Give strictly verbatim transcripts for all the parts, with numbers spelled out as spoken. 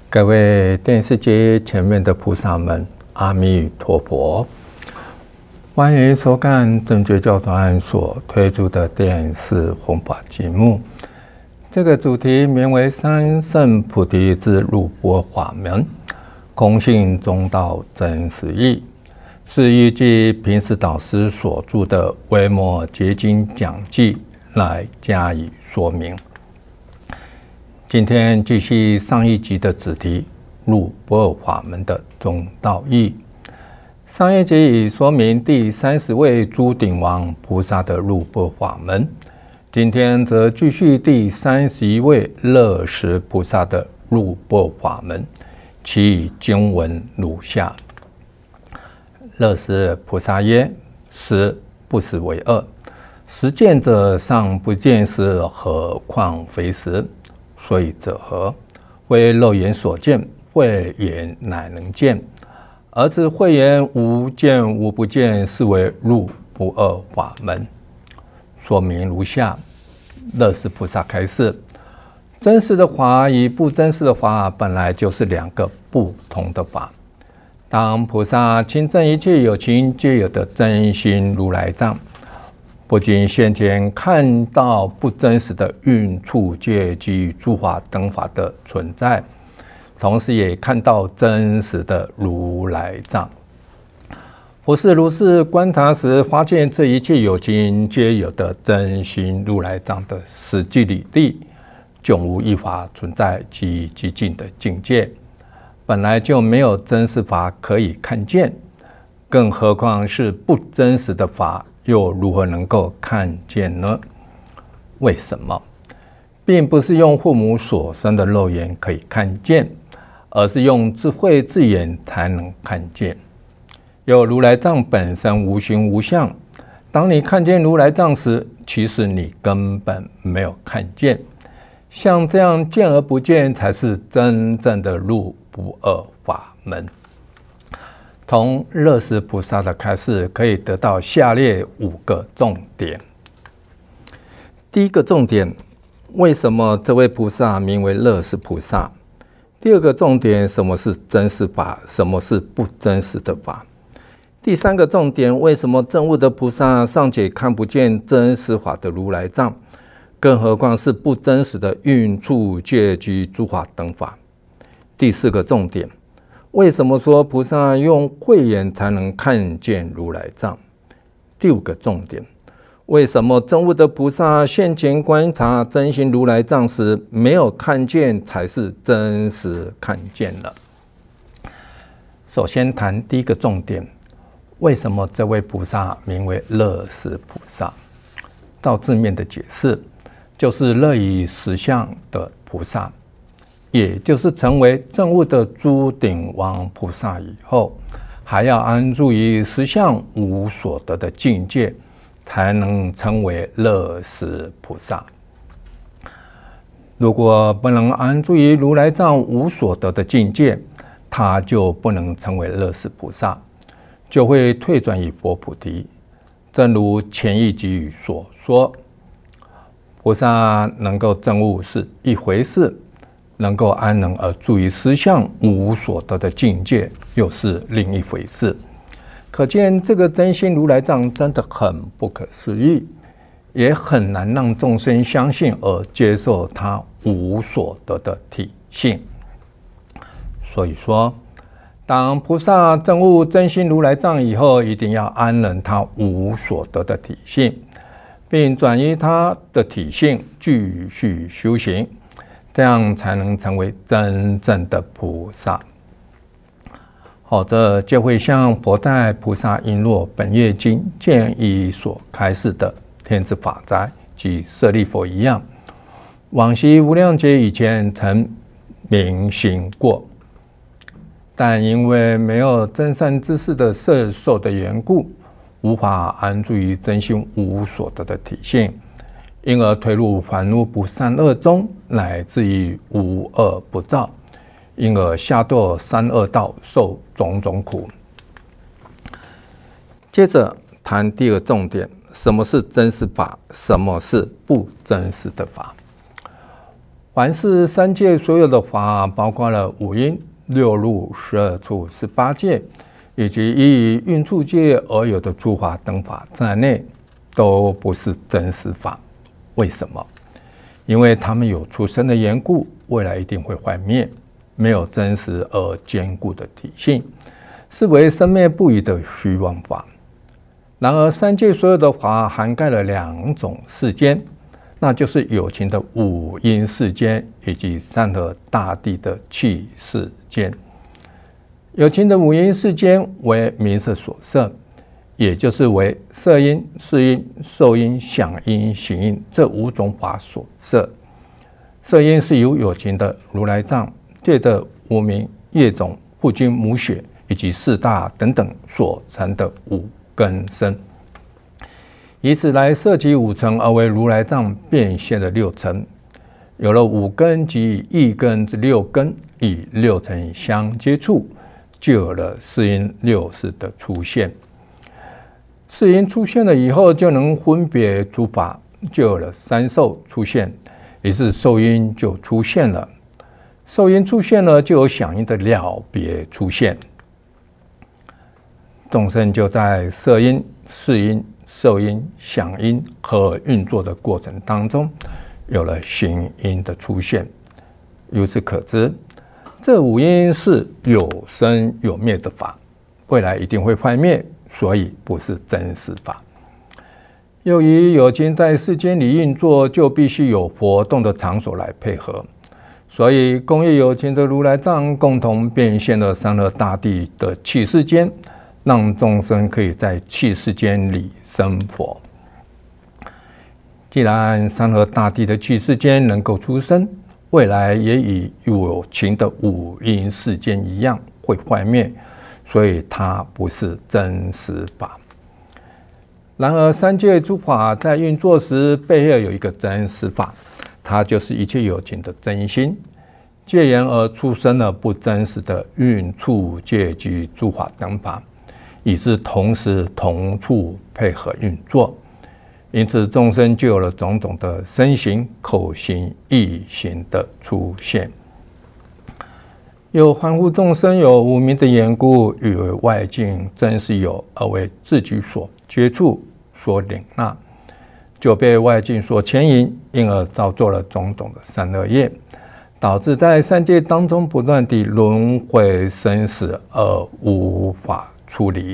各位电视机前面的菩萨们，阿弥陀佛！欢迎收看正觉教团所推出的电视弘法节目。这个主题名为“三圣菩提之入般法门，空性中道真实义”，是依据平时导师所著的《维摩诘经讲记》来加以说明。今天继续上一集的主题入般法门的中道义。上一集已说明第三十位诸顶王菩萨的入般法门，今天则继续第三十一位乐识菩萨的入般法门，其经文如下：乐识菩萨曰：识不识为二，识见者尚不见识，何况非识？所以者何？非肉眼所见，慧眼乃能见。而此慧眼无见无不见，是为入不二法门。说明如下：乐识菩萨开示，真实的法与不真实的法本来就是两个不同的法。当菩萨亲证一切有情皆有的真心如来藏，不仅先前看到不真实的蕴处界及诸法等法的存在，同时也看到真实的如来藏。不是如是观察时，发现这一切有情皆有的真心如来藏的实际理力，迥无一法存在及极尽的境界，本来就没有真实法可以看见，更何况是不真实的法，又如何能够看见呢？为什么？并不是用父母所生的肉眼可以看见，而是用智慧智眼才能看见。有如来藏本身无形无相，当你看见如来藏时，其实你根本没有看见。像这样见而不见，才是真正的入不二法门。从乐识菩萨的开示，可以得到下列五个重点。第一个重点，为什么这位菩萨名为乐识菩萨？第二个重点，什么是真实法，什么是不真实的法？第三个重点，为什么证悟的菩萨尚且看不见真实法的如来藏，更何况是不真实的蕴处界及诸法等法？第四个重点，为什么说菩萨用慧眼才能看见如来藏？第五个重点，为什么证悟的菩萨现前观察真心如来藏时，没有看见才是真实看见了？首先谈第一个重点，为什么这位菩萨名为乐识菩萨？照字面的解释，就是乐于实相的菩萨，也就是成为证悟的诸顶王菩萨以后，还要安住于实相无所得的境界，才能称为乐识菩萨。如果不能安住于如来藏无所得的境界，他就不能成为乐识菩萨，就会退转于佛菩提。正如前一集所说，菩萨能够证悟是一回事，能够安能而住于实相无所得的境界，又是另一回事。可见这个真心如来藏真的很不可思议，也很难让众生相信而接受它无所得的体性。所以说，当菩萨证悟真心如来藏以后，一定要安忍它无所得的体性，并转移它的体性，继续修行，这样才能成为真正的菩萨。否则就会像佛在《菩萨璎珞本愿经》建议所开示的天子法宅及舍利弗一样，往昔无量劫以前曾明行过，但因为没有真善知识的摄受的缘故，无法安住于真心无所得的体性，因而退入凡夫不善恶中，乃至于无恶不造，因而下堕三恶道，受种种苦。接着谈第二重点，什么是真实法，什么是不真实的法？ 凡是三界所有的法，包括了五音、六入、十二处、十八界，以及依运处界而有的诸法等法在内，都不是真实法。为什么？因为它们有出生的缘故，未来一定会坏灭，没有真实而坚固的体性，是为生灭不已的虚妄法。然而，三界所有的法涵盖了两种世间，那就是有情的五阴世间以及山河大地的气世间。有情的五阴世间为名色所摄，也就是为色音、识音、受音、想音、行音这五种法所摄。色音是由有情的如来藏借着无明、业种、父精母血以及四大等等所成的五根身，以此来摄集五尘，而为如来藏变现的六尘。有了五根及一根之六根，以六尘相接触，就有了四因六识的出现。四因出现了以后，就能分别诸法，就有了三受出现，于是受因就出现了。受因出现了，就有想因的了别出现。众生就在色因、识因、受因、想因和运作的过程当中，有了行因的出现。由此可知，这五因是有生有灭的法，未来一定会坏灭，所以不是真实法。由于有情在世间里运作，就必须有活动的场所来配合，所以工业有情的如来藏共同变现了山河大地的气世间，让众生可以在气世间里生活。既然山河大地的气世间能够出生，未来也与有情的五阴世间一样会坏灭，所以它不是真实法。然而三界诸法在运作时，背后有一个真实法，它就是一切有情的真心，借缘而出生了不真实的运处界及诸法等法，以致同时同处配合运作，因此众生就有了种种的身形、口形、意形的出现。有凡夫众生有无明的缘故，以为外境真实有，而为自己所接触、所领纳，就被外境所牵引，因而造作了种种的善恶业，导致在三界当中不断地轮回生死，而无法处理。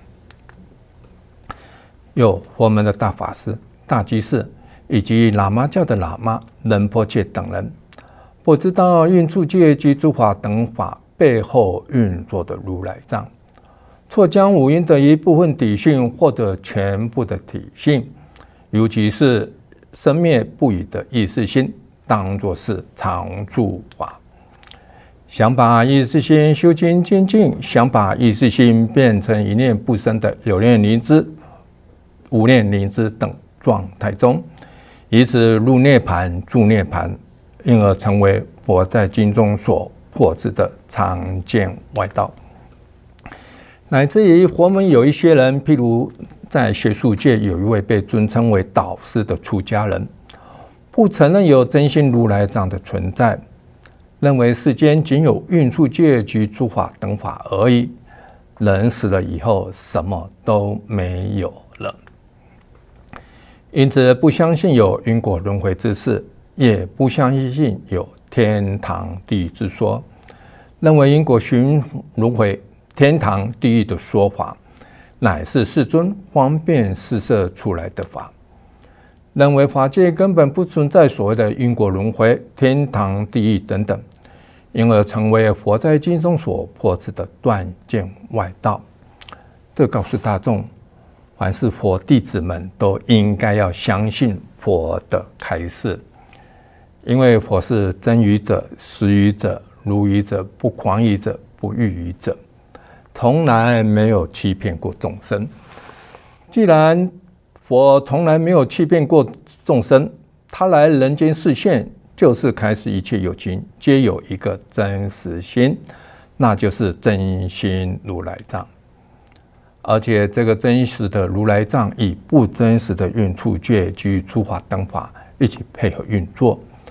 有佛门的大法师、大居士以及喇嘛教的喇嘛、仁波切等人，不知道运处界及诸法等法背后运作的如来藏，错将五阴的一部分体性或者全部的体性，尤其是生灭不已的意识心，当作是常住法。想把意识心修精精进，想把意识心变成一念不生的有念灵知、无念灵知等状态中，以此入涅盘、住涅盘，因而成为佛在经中所破斥的常见外道。乃至于佛门有一些人，譬如在学术界有一位被尊称为导师的出家人，不承认有真心如来藏的存在，认为世间仅有运处界及诸法等法而已，人死了以后什么都没有了，因此不相信有因果轮回之事，也不相信有天堂地狱之说，认为因果循轮回、天堂地狱的说法乃是世尊方便施设出来的法，认为法界根本不存在所谓的因果轮回、天堂地狱等等，因而成为佛在经中所破斥的断见外道。这告诉大众，凡是佛弟子们都应该要相信佛的开示，因为佛是真语者、实语者、如语者、不诳语者、不逾语者，从来没有欺骗过众生。既然佛从来没有欺骗过众生，他来人间示现，就是开始一切有情皆有一个真实心，那就是真心如来藏。而且这个真实的如来藏与不真实的运处界及诸法等法一起配合运作，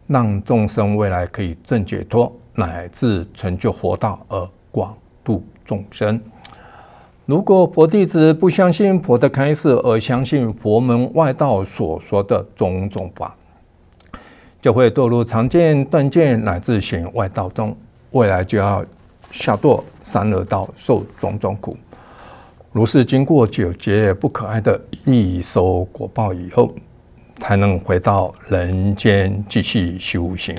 让众生未来可以证解脱，乃至成就佛道而广度众生。如果佛弟子不相信佛的开示，而相信佛门外道所说的种种法，就会堕入常见、断见乃至显外道中，未来就要下堕三恶道，受种种苦。如是经过九劫不可哀的易收果报以后，才能回到人间继续修行。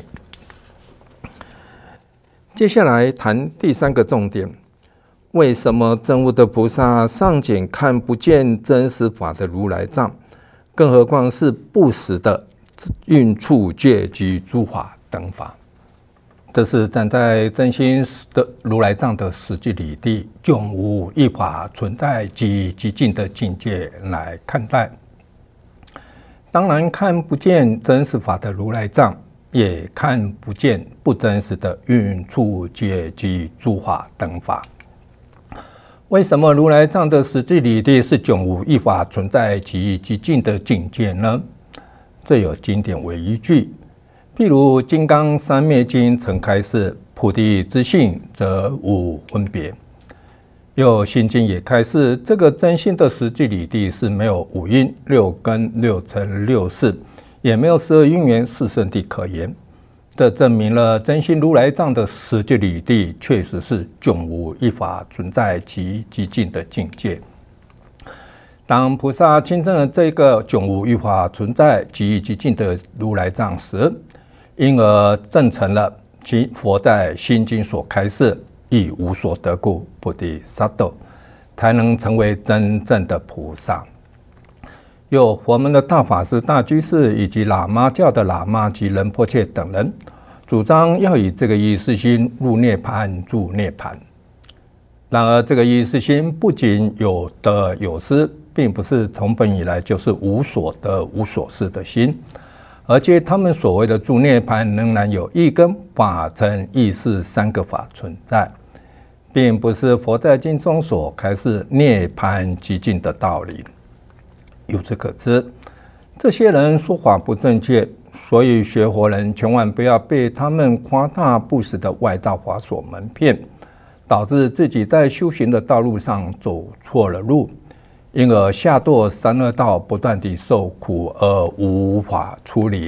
接下来谈第三个重点：为什么证悟的菩萨尚且看不见真实法的如来藏，更何况是不实的运处戒及诸法等法？这是站在真心的如来藏的实际理地，迥无一法存在及极尽的境界来看待。当然看不见真实法的如来藏，也看不见不真实的运处戒及诸法等法。为什么如来藏的实际理地是迥无一法存在及极尽的境界呢？这有经典为依据。譬如《金刚三昧经》曾开示，菩提之性则无分别。又《心经》也开示，这个真心的实际理地是没有五阴、六根、六尘、六识，也没有十二因缘、四圣谛可言。这证明了真心如来藏的实际理地确实是迥无一法存在及极尽的境界。当菩萨亲证了这个迥无一法存在及极尽的如来藏时，因而证成了其佛在心经所开示亦无所得故，菩提萨埵，才能成为真正的菩萨。有佛门的大法师、大居士以及喇嘛教的喇嘛及仁波切等人，主张要以这个意识心入涅槃住涅槃。然而，这个意识心不仅有得有失，并不是从本以来就是无所得无所失的心，而且他们所谓的住涅槃仍然有意根、法尘、意识三个法存在，并不是佛在经中所开示涅槃极尽的道理。由此可知，这些人说法不正确，所以学佛人千万不要被他们夸大不实的外道法所蒙骗，导致自己在修行的道路上走错了路，因而下堕三恶道，不断地受苦而无法出离。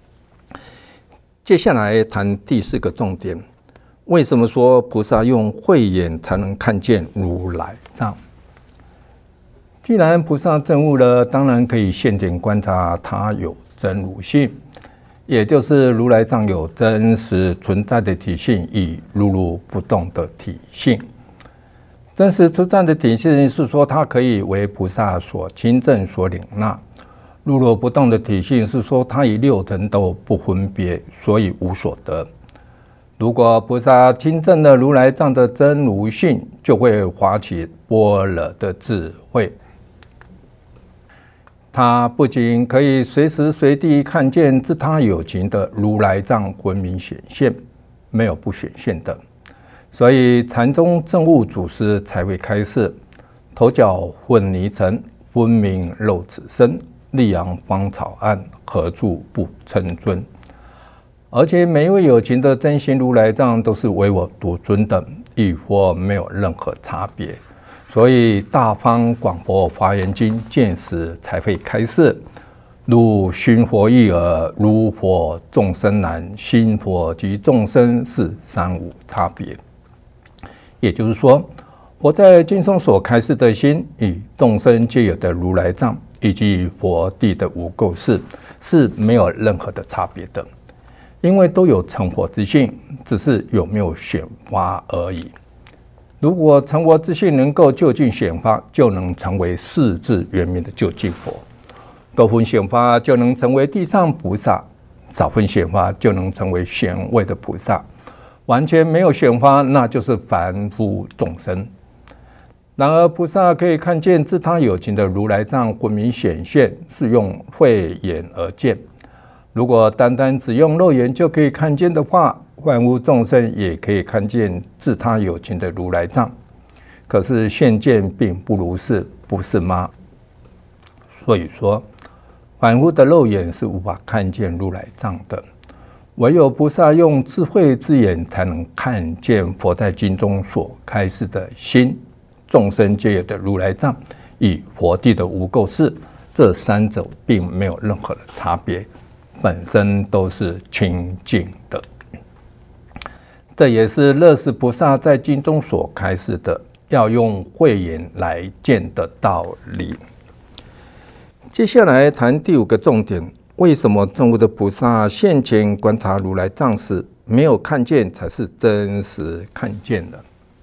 接下来谈第四个重点：为什么说菩萨用慧眼才能看见如来藏？既然菩萨证悟了，当然可以现点观察它有真如性，也就是如来藏有真实存在的体性与如如不动的体性。真实存在的体性是说它可以为菩萨所亲证所领纳，如如不动的体性是说它与六尘都不分别，所以无所得。如果菩萨亲证了如来藏的真如性，就会发起般若的智慧。他不仅可以随时随地看见自他有情的如来藏分明显现，没有不显现的。所以禅宗证悟祖师才会开示：头角混泥尘，分明露此身；溧阳芳草岸，何处不称尊？而且每一位有情的真心如来藏都是唯我独尊的，与佛没有任何差别。所以大方广博华严经见时才会开示：如熏佛一耳，如佛众生难，心佛及众生是三无差别。也就是说，佛在经中所开示的心，与众生皆有的如来藏，以及佛地的无垢事，是没有任何的差别的，因为都有成佛之性，只是有没有显发而已。如果成佛之性能够就近显发，就能成为世智圆明的究竟佛；多分显发就能成为地上菩萨，少分显发就能成为显位的菩萨。完全没有显发，那就是凡夫众生。然而，菩萨可以看见自他有情的如来藏分明显现，是用慧眼而见。如果单单只用肉眼就可以看见的话，万物众生也可以看见自他有情的如来藏。可是现见并不如是，不是吗？所以说，凡夫的肉眼是无法看见如来藏的。 唯有菩萨用智慧之眼，才能看见佛在经中所开示的心、众生皆有的如来藏与佛地的无垢事，这三者并没有任何的差别，本身都是清净的。这也是乐视菩萨在经中所开示的，要用慧眼来见的道理。接下来谈第五个重点。为什么证悟的菩萨现前观察如来藏时，没有看见才是真实看见的？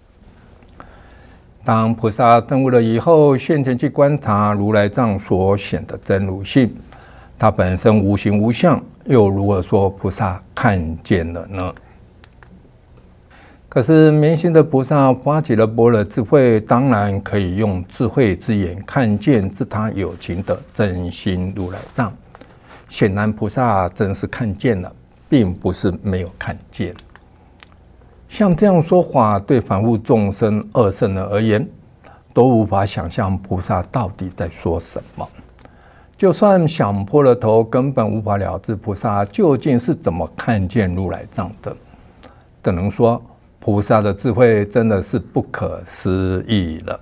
当菩萨证悟了以后，现前去观察如来藏所显的真如性，它本身无形无相，又如何说菩萨看见了呢？可是明心的菩萨发起了般若智慧，当然可以用智慧之眼看见自他有情的真心如来藏。显然菩萨真是看见了，并不是没有看见。像这样说法，对凡夫众生二圣人而言，都无法想象菩萨到底在说什么。就算想破了头，根本无法了知菩萨究竟是怎么看见如来藏的。只能说，菩萨的智慧真的是不可思议了。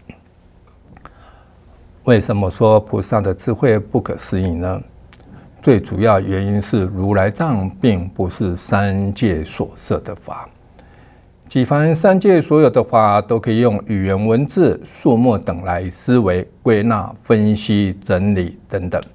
为什么说菩萨的智慧不可思议呢？最主要原因是如来藏并不是三界所设的法，即凡三界所有的法都可以用语言文字、数目等来思维、归纳、分析、整理等等。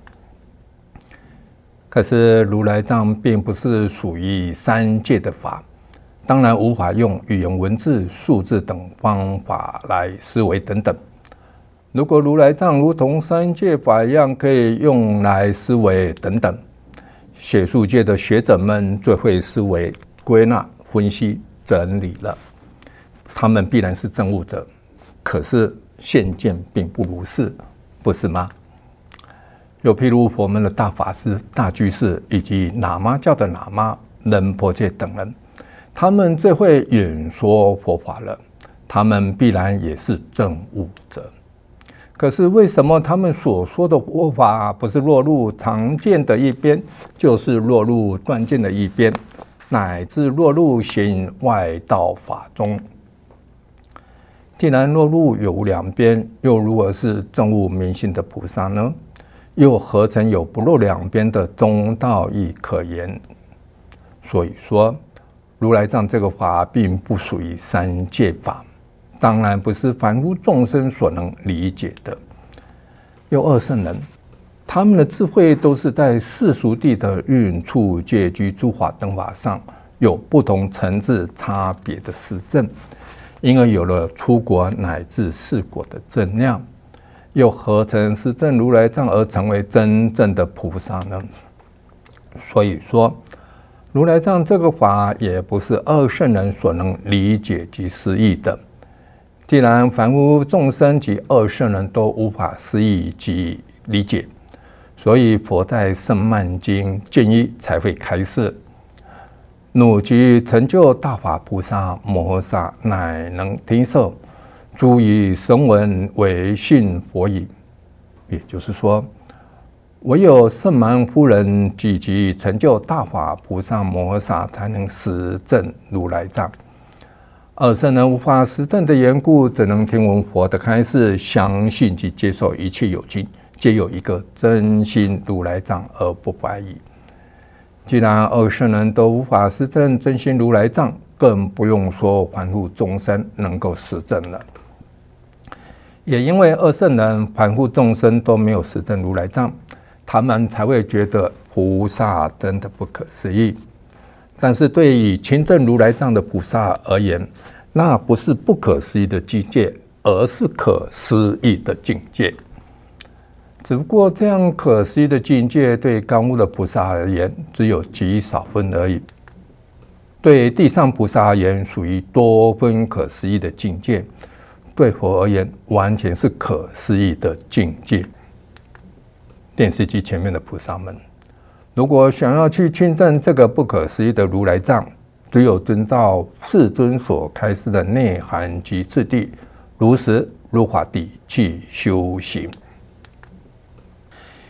可是如来藏并不是属于三界的法，当然无法用语言文字、数字等方法来思维等等。如果如来藏如同三界法一样可以用来思维等等，学术界的学者们最会思维、归纳、分析、整理了，他们必然是证悟者。可是现见并不如是，不是吗？又譬如佛门的大法师、大居士以及喇嘛教的喇嘛、仁波切等人，他们最会演说佛法了，他们必然也是证悟者。可是为什么他们所说的佛法不是落入常见的一边，就是落入断见的一边，乃至落入邪淫外道法中？既然落入有无两边，又如何是证悟明心的菩萨呢？又何曾有不落两边的中道义可言？所以说，如来藏这个法并不属于三界法，当然不是凡夫众生所能理解的。有二圣人，他们的智慧都是在世俗谛的运处戒居诸法等法上有不同层次差别的实证，因而有了出国乃至世果的正量。又何曾实证如来藏而成为真正的菩萨呢？所以说，如来藏这个法也不是二圣人所能理解及思议的。既然凡夫众生及二圣人都无法思议及理解，所以佛在圣曼经建议才会开示：汝即成就大法菩萨摩诃萨，乃能听受诸以声闻为信佛矣。也就是说，唯有圣蛮夫人积极成就大法菩萨摩诃萨，才能实证如来藏。二圣人无法实证的缘故，只能听闻佛的开示，相信及接受一切有情皆有一个真心如来藏而不怀疑。既然二圣人都无法实证真心如来藏，更不用说凡夫众生能够实证了。也因为二圣人、凡夫众生都没有实证如来藏，他们才会觉得菩萨真的不可思议。但是对于亲证如来藏的菩萨而言，那不是不可思议的境界，而是可思议的境界。只不过这样可思议的境界，对刚悟的菩萨而言，只有极少分而已；对地上菩萨而言，属于多分可思议的境界；对佛而言，完全是可思议的境界。电视机前面的菩萨们，如果想要去亲证这个不可思议的如来藏，只有遵照世尊所开示的内涵及次第，如实如法地去修行。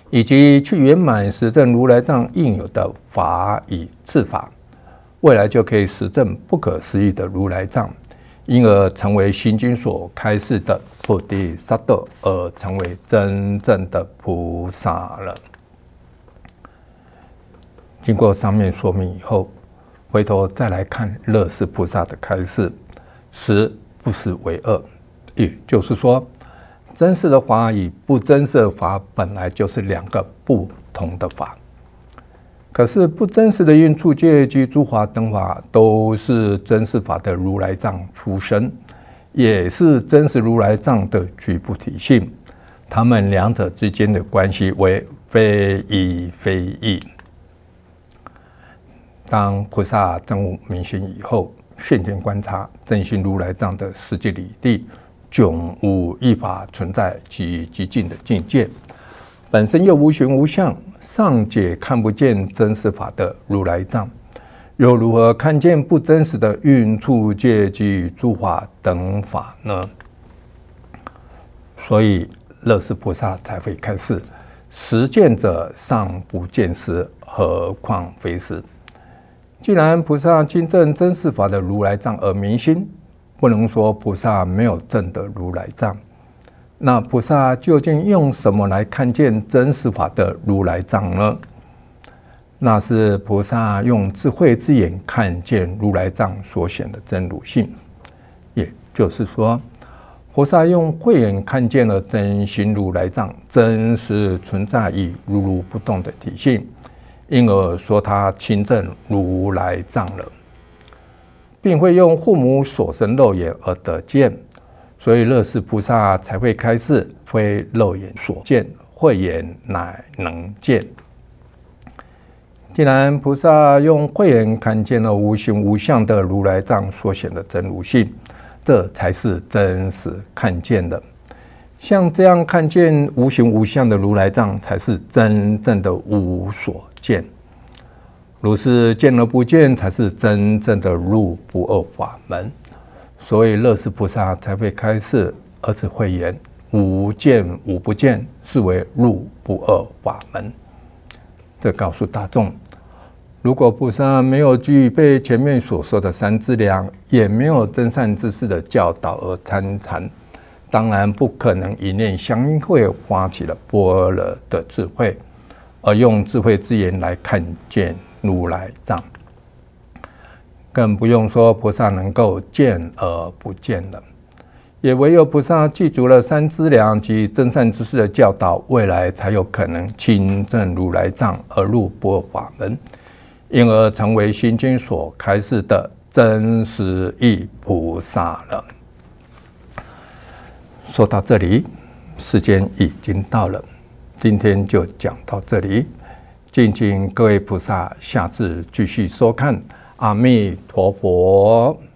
以及去圆满实证如来藏应有的法与次法，未来就可以实证不可思议的如来藏，因而成为心经所开示的菩提萨埵，而成为真正的菩萨了。经过上面说明以后，回头再来看乐事菩萨的开示，实不实为二，也就是说，真实的法与不真实的法本来就是两个不同的法。可是不真实的应处界及诸法等法，都是真实法的如来藏出身，也是真实如来藏的局部体性。他们两者之间的关系为非一非一。当菩萨证悟明心以后，现前观察真心如来藏的实际理地，迥无一法存在及极尽的境界，本身又无形无相，尚且看不见真实法的如来藏，又如何看见不真实的运处界及诸法等法呢？所以乐事菩萨才会开示：实见者尚不见实，何况非实？既然菩萨亲证真实法的如来藏而明心，不能说菩萨没有证得如来藏。那菩萨究竟用什么来看见真实法的如来藏呢？那是菩萨用智慧之眼看见如来藏所显的真如性，也就是说，菩萨用慧眼看见了真心如来藏真实存在于如如不动的体性，因而说他亲证如来藏了，并会用父母所生肉眼而得见，所以乐事菩萨才会开示：非肉眼所见，慧眼乃能见。既然菩萨用慧眼看见了无形无相的如来藏所显的真如性，这才是真实看见的。像这样看见无形无相的如来藏，才是真正的无所见。如是见而不见，才是真正的入不二法门。所以乐事菩萨才会开示儿子慧言：无见无不见，是为入不二法门。这告诉大众，如果菩萨没有具备前面所说的三资粮，也没有真善知识的教导而参禅，当然不可能一念相会发起了般若的智慧，而用智慧之眼来看见如来藏。更不用说菩萨能够见而不见了。也唯有菩萨记住了三资粮及真善知识的教导，未来才有可能亲证如来藏而入般若法门，因而成为心经所开示的真实义菩萨了。说到这里，时间已经到了，今天就讲到这里，敬请各位菩萨下次继续收看。阿弥陀佛。